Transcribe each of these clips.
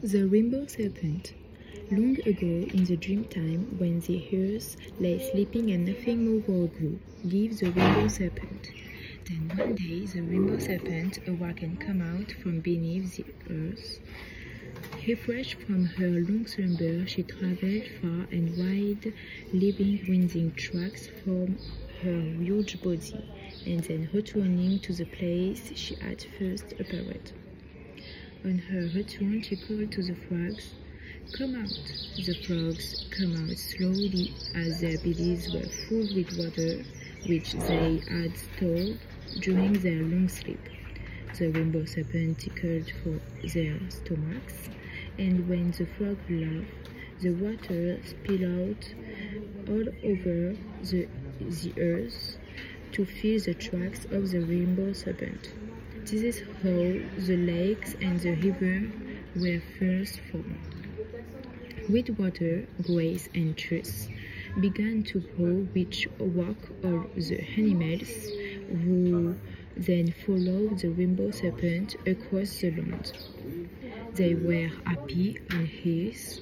The Rainbow Serpent. Long ago, in the dreamtime, when the earth lay sleeping and nothing moved or grew, lived the Rainbow Serpent. Then one day the Rainbow Serpent awoke and came out from beneath the earth. Refreshed from her long slumber, she travelled far and wide, leaving winding tracks from her huge body, and then returning to the place she had first appeared. On her return, she called to the frogs, "Come out!" The frogs came out slowly, as their bellies were full with water, which they had stored during their long sleep. The Rainbow Serpent tickled for their stomachs, and when the frogs laughed, the water spilled out all over the earth to fill the tracks of the Rainbow Serpent. This is how the lakes and the river were first formed. With water, grass and trees began to grow, which awoke all the animals, who then followed the Rainbow Serpent across the land. They were happy on earth,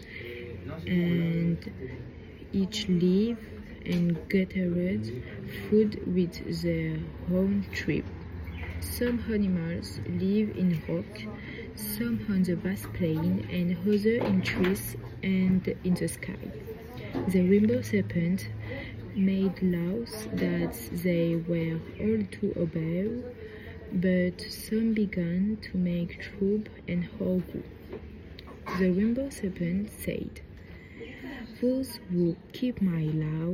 and each lived and gathered food with their own tribe. Some animals live in rock, some on the vast plain, and others in trees and in the sky. The Rainbow Serpent made laws that they were all to obey, but some began to make trouble and harm. The Rainbow Serpent said, "Those who keep my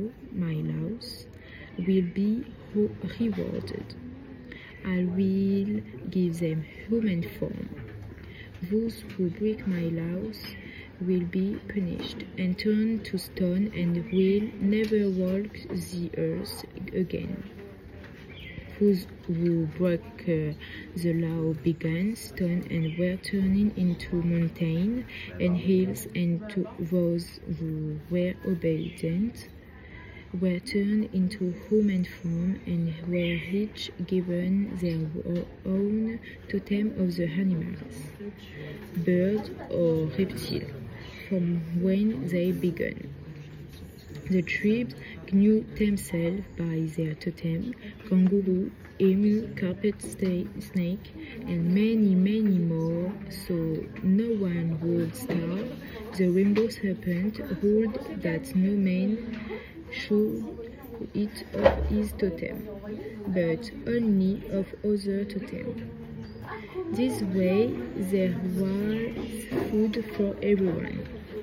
laws will be rewarded. I will give them human form. Those who break my laws will be punished and turned to stone and will never walk the earth again. Those who broke the law began stone and were turned into mountains and hills, and to those who were obedient were turned into human form and were each given their own totem of the animals, bird or reptile, from when they began. The tribes knew themselves by their totem: kangaroo, emu, carpet snake, and many more, so no one would starve. The Rainbow Serpent ruled that no man should eat of his totem, but only of other totems. This way there was food for everyone.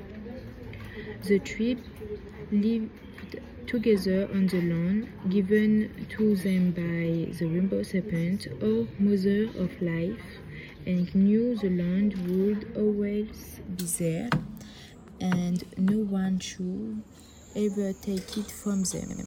The tribe lived together on the land given to them by the Rainbow Serpent, or Mother of Life, and knew the land would always be there, and no one should ever take it from them.